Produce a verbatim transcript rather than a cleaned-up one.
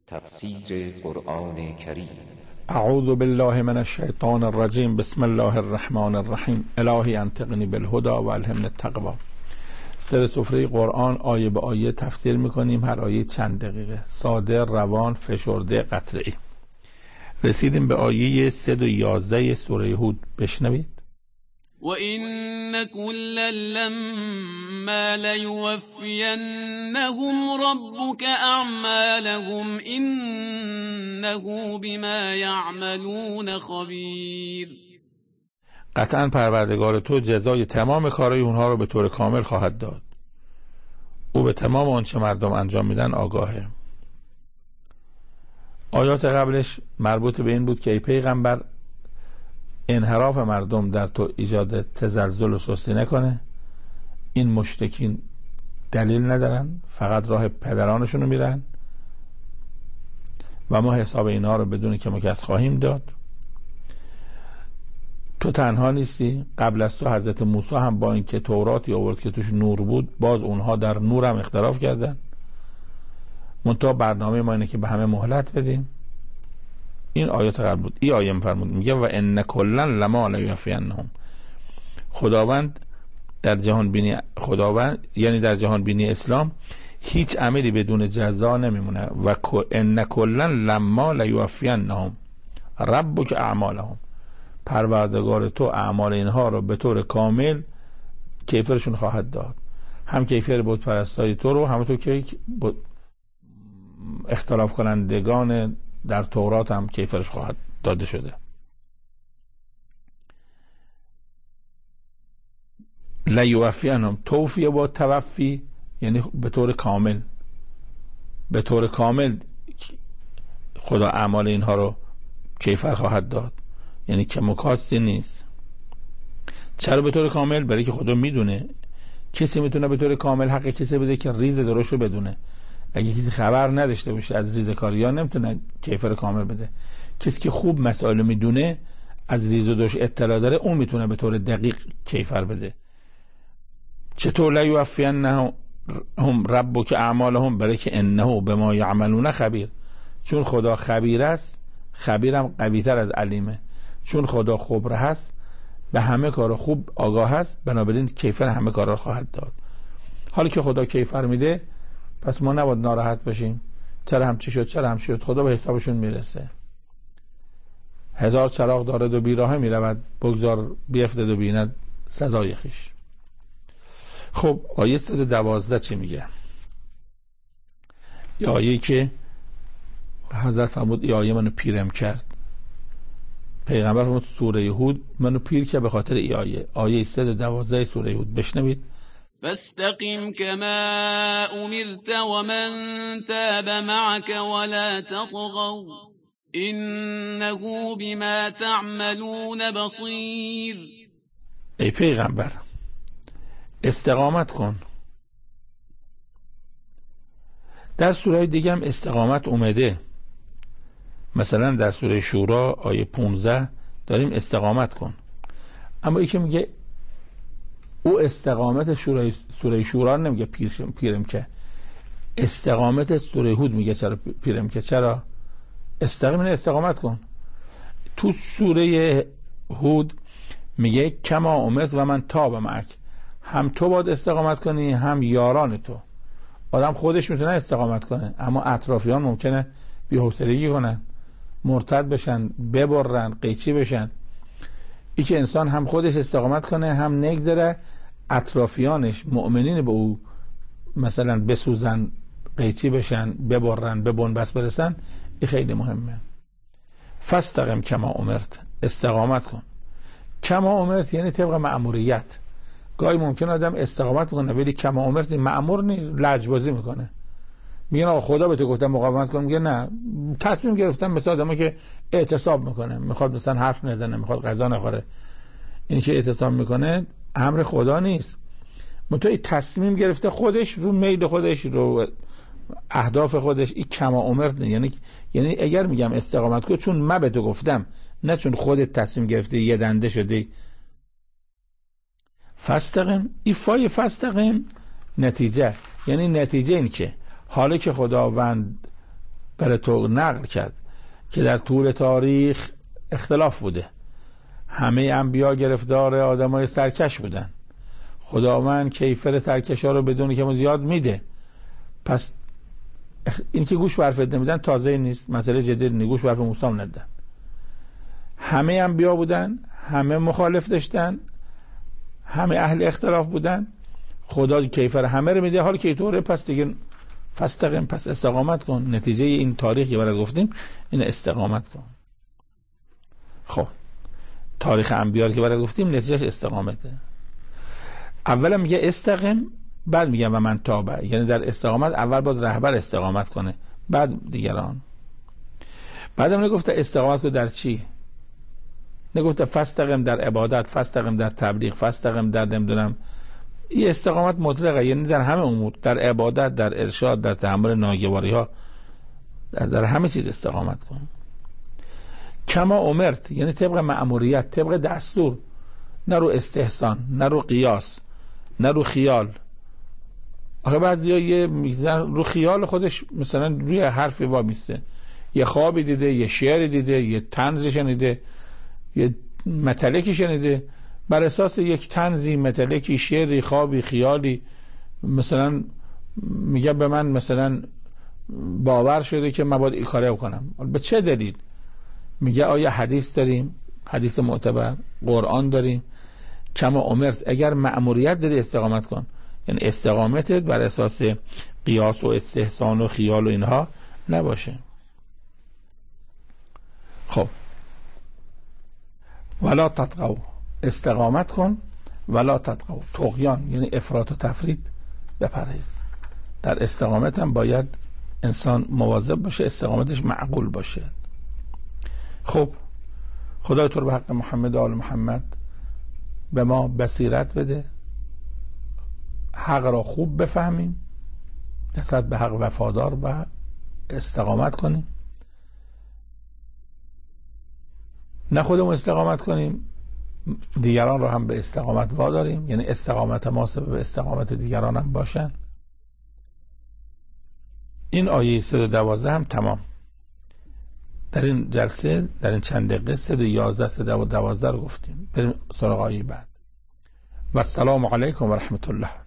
تفسیر قرآن کریم. اعوذ بالله من الشیطان الرجیم. بسم الله الرحمن الرحیم. الهی انطقنی بالهدی و الهمنی التقوی. سر سفره قرآن آیه به آیه تفسیر میکنیم، هر آیه چند دقیقه، ساده، روان، فشرده، قطعی. رسیدیم به آیه صد و یازده سوره هود. بشنوید. وَإِنَّ كُلًّا لَّمَّا لَيُوَفِّيَنَّهُمْ رَبُّكَ أَعْمَالَهُمْ إِنَّهُ بِمَا يَعْمَلُونَ خَبِيرٌ. قطعاً پروردگار تو جزای تمام کارهای اونها رو به طور کامل خواهد داد. او به تمام آنچه مردم انجام میدن آگاهه. آیات قبلش مربوط به این بود که ای پیغمبر، انحراف مردم در تو ایجاد تزلزل و سستی نکنه. این مشرکین دلیل ندارن، فقط راه پدرانشون رو میرن و ما حساب اینا رو بدون که مکس خواهیم داد. تو تنها نیستی، قبل از تو حضرت موسی هم با اینکه توراتی آورد که توش نور بود، باز اونها در نور هم اختلاف کردن. منتها برنامه ما اینه که به همه مهلت بدیم. این آیات قبل بود. این آیه میفرمود، میگه و ان کلا لما لیوفینهم. خداوند در جهان بینی خداوند یعنی در جهان بینی اسلام هیچ عملی بدون جزا نمیمونه. و ان کلا لما لیوفینهم ربک اعمالهم. پروردگار تو اعمال اینها رو به طور کامل کیفرشون خواهد داد. هم کیفر بود پرستای تو رو، هم تو که اختلاف کنندگان در تورات هم کیفرش خواهد داده شده. لیوفینهم، توفیه با توفی یعنی به طور کامل، به طور کامل خدا اعمال اینها رو کیفر خواهد داد، یعنی که مکاستی نیست. چرا به طور کامل؟ برای که خدا میدونه کسی میتونه به طور کامل حق کسی بده که ریز درشت رو بدونه. اگه کسی خبر نداشته باشه از ریز کاریا نمیتونه کیفر کامل بده. کسی که خوب مسائل میدونه، از ریز و درشت اطلاع داره، اون میتونه به طور دقیق کیفر بده. چطور لیوفینهم ربک اعمالهم؟ برای که انه بما یعملون خبیر. چون خدا خبیر است، خبیرم قوی‌تر از علیمه. چون خدا خبر هست، به همه کار خوب آگاه هست، بنابراین کیفر همه کارا خواهد داد. حالی که خدا کیفر میده، پس ما نباید ناراحت باشیم. چرا همچی شد، چرا همچی شد؟ خدا به حسابشون میرسه. هزار چراغ دارد و بیراه میرود، بگذار بیفتد و بیند سزای خویش. خب آیه صد و دوازده چی میگه؟ یه آیه که حضرت فرمود ای آیه منو پیرم کرد. پیغمبر فرمود سوره هود منو پیر که به خاطر ای آیه. آیه صد و دوازده سوره هود. بشنوید. فاستقم كما أمرت ومن تاب معك ولا تطغوا إنه بما تعملون بصير. ای پیغمبر استقامت کن. در سوره دیگه هم استقامت اومده. مثلا در سوره شورا آیه پانزده داریم استقامت کن. اما یکی میگه او استقامت سوره سوره شورا نمیگه پیرم, پیرم که. استقامت سوره هود میگه چرا پیرم که. چرا؟ استقیم استقامت کن. تو سوره هود میگه کما امرت و من تاب معک. هم تو باید استقامت کنی، هم یاران تو. آدم خودش میتونه استقامت کنه، اما اطرافیان ممکنه بی‌حوصلگی کنن، مرتد بشن، ببرن، قیچی بشن. ای که انسان هم خودش استقامت کنه، هم نگذره اطرافیانش مؤمنین به او مثلا بسوزن، قیچی بشن، ببرن، به بنبست برسن. این خیلی مهمه. فاستقم کما امرت، استقامت کن. کما امرت یعنی طبق مأموریت. گاهی ممکن آدم استقامت میکنه ولی کما امرت مأمور نیست، لجبازی میکنه. میگن آقا خدا به تو گفتم مقاومت کن، میگه نه. تصمیم گرفتم، مثلا آدمی که اعتصاب میکنه، میخواد مثلا حرف نزنه، میخواد غذا نخوره، این که اعتصاب میکنه امر خدا نیست. منتها تصمیم گرفته خودش، رو میل خودش، رو اهداف خودش. این کما امرت نه. یعنی یعنی اگر میگم استقامت کن چون من به تو گفتم، نه چون خودت تصمیم گرفتی یه دنده شدی. فاستقم، ایفای فاستقم نتیجه، یعنی نتیجه این که حالا که خداوند برای تو نقل کرد که در طول تاریخ اختلاف بوده، همه انبیا گرفتار آدمای سرکش بودن، خداوند کیفر سرکشا رو بدون که زیاد میده، پس این که گوش برف نمیدن تازه نیست، مسئله جدی نیست، گوش برف موسی ندن، همه انبیا بودن، همه مخالف داشتن، همه اهل اختلاف بودن، خدا کیفر همه رو میده، حال که اینطوره پس دیگه فاستقم، پس استقامت کن. نتیجه این تاریخی که برات گفتیم این استقامت کن. خب تاریخ انبیا که برات گفتیم نتیجهش استقامته. اولا میگه استقم، بعد میگه و من تابع، یعنی در استقامت اول باید رهبر استقامت کنه بعد دیگران. بعدم نگفته استقامت کن در چی، نگفته فاستقم در عبادت، فاستقم در تبلیغ، فاستقم در نمیدونم، این استقامت مطلقه، یعنی در همه امور، در عبادت، در ارشاد، در تحمل ناگواری ها، در, در همه چیز استقامت کن. کما امرت، یعنی طبق مأموریت، طبق دستور، نه رو استحسان، نه رو قیاس، نه رو خیال. آخه بعضیا یه میگذن رو خیال خودش، مثلا روی حرفی وامیسته، یه خوابی دیده، یه شعری دیده، یه طنزی شنیده، یه مطلقی شنیده، بر اساس یک طنزی، مطلقی، شعری، خوابی، خیالی مثلا میگه به من مثلا باور شده که من باید این کاره بکنم. به چه دلیل؟ میگه آیا حدیث داریم، حدیث معتبر، قرآن داریم، کما امرت، اگر مأموریت داری استقامت کن، یعنی استقامتت بر اساس قیاس و استحسان و خیال و اینها نباشه. خب ولا تطغوا، استقامت کن، ولا تطغوا، طغیان یعنی افراط و تفرید بپرهیز. در استقامت هم باید انسان مواظب باشه، استقامتش معقول باشه. خب خدای تو رو به حق محمد و آل محمد به ما بصیرت بده، حق را خوب بفهمیم، نسبت به حق وفادار و استقامت کنیم، نه خودمون استقامت کنیم، دیگران رو هم به استقامت واداریم، یعنی استقامت ما سبب استقامت دیگران هم باشن. این آیه صد و دوازده هم تمام. در این جلسه، در این چند دقیقه صد و یازده صد و دوازده رو گفتیم. بریم سراغ آیه بعد. و السلام علیکم و رحمت الله.